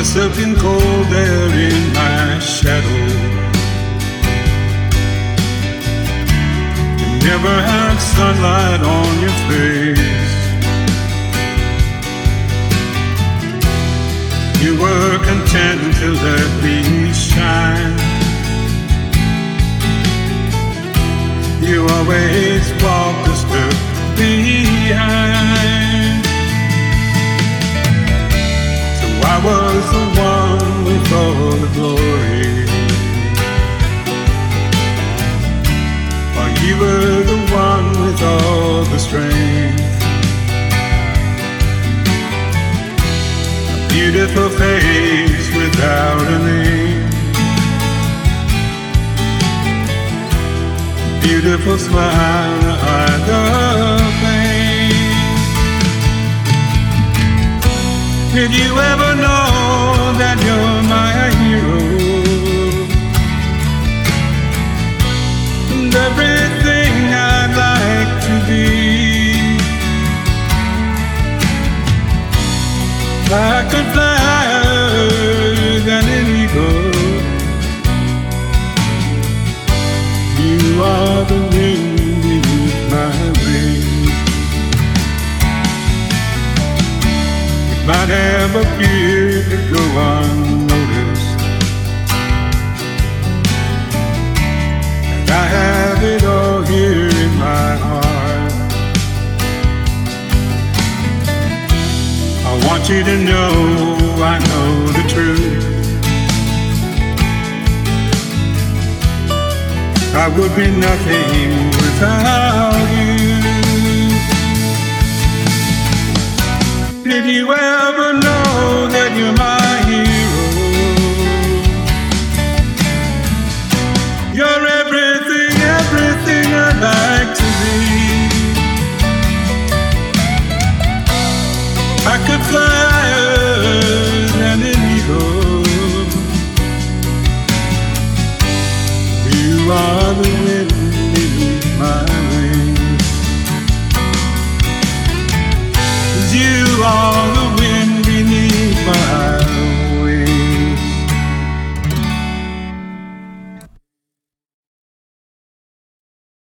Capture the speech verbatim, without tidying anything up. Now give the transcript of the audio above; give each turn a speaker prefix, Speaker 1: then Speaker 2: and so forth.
Speaker 1: must have been cold there in my shadow. You never had sunlight on your face. You were content to let me shine. You always walked a step behind. So I was the one with all the glory, while you were the one with all the strength. A beautiful face without a name, beautiful smile, I love pain. Did you ever know that you're my hero? And everything I'd like to be. I could fly higher than an eagle. You are the wind beneath my wings. It might have appeared to go unnoticed, and I have it all here in my heart. I want you to know I know the truth. I would be nothing without you. Did you ever know that you're my hero? You're everything, everything I'd like to be. I could fly higher than an eagle. You are the wind beneath my wings. You are the